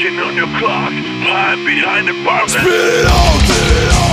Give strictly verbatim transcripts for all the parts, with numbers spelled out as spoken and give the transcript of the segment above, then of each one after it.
ticking on your clock, hide behind the bar. Spit it out, spit it out.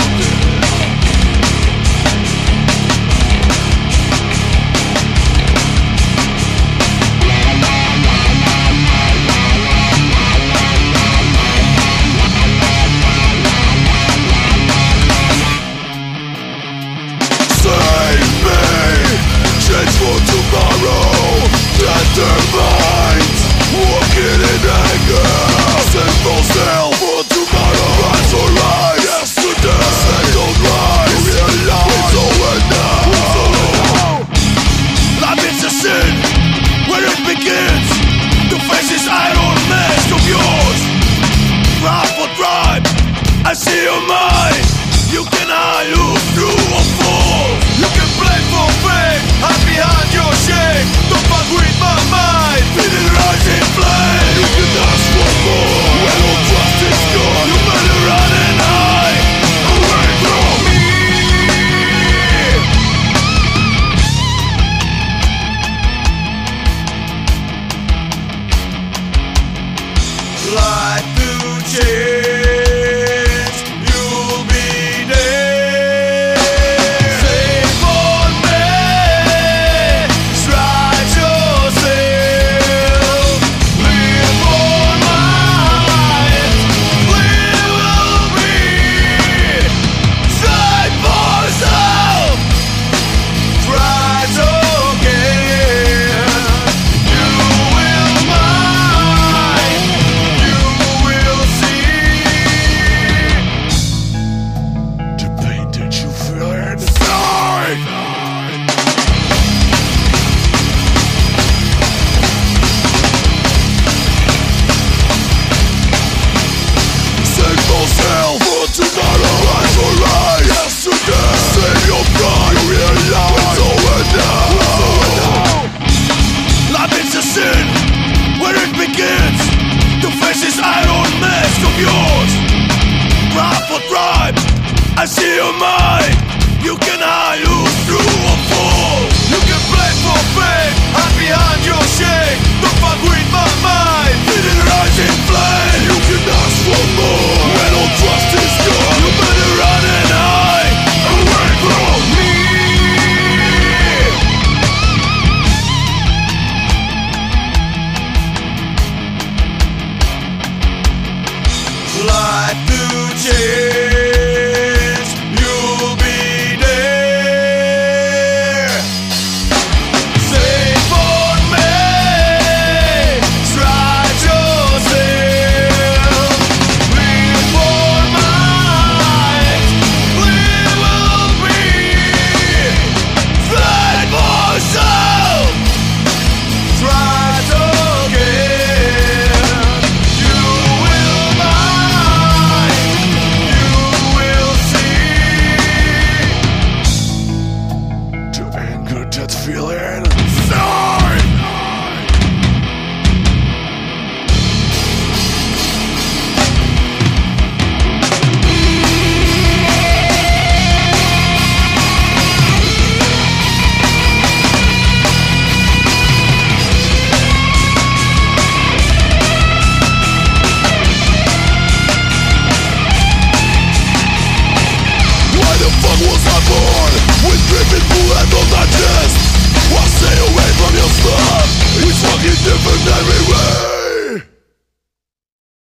Change for tomorrow, tender minds, walking in anger. Sinful self for tomorrow, rise or rise. Yesterday, settled rise, realize it's over now. It's over now. Life is a sin, where it begins. The face is iron mask of yours. Rap for tribe, I see your mind. You cannot lose through a fall. You can play for fame, hide behind your shame. Don't fuck with my mind. Feel it rising flame. You can ask for more. When all trust is gone, you better run and hide away from me. Life to change. I see your mind. You cannot lose through a fall. You can play for fame, hide behind your shame. Don't fuck with my mind. Feel it rising flame. You can ask for more. When all trust is gone, you better run and hide away from me. Life to change. Different every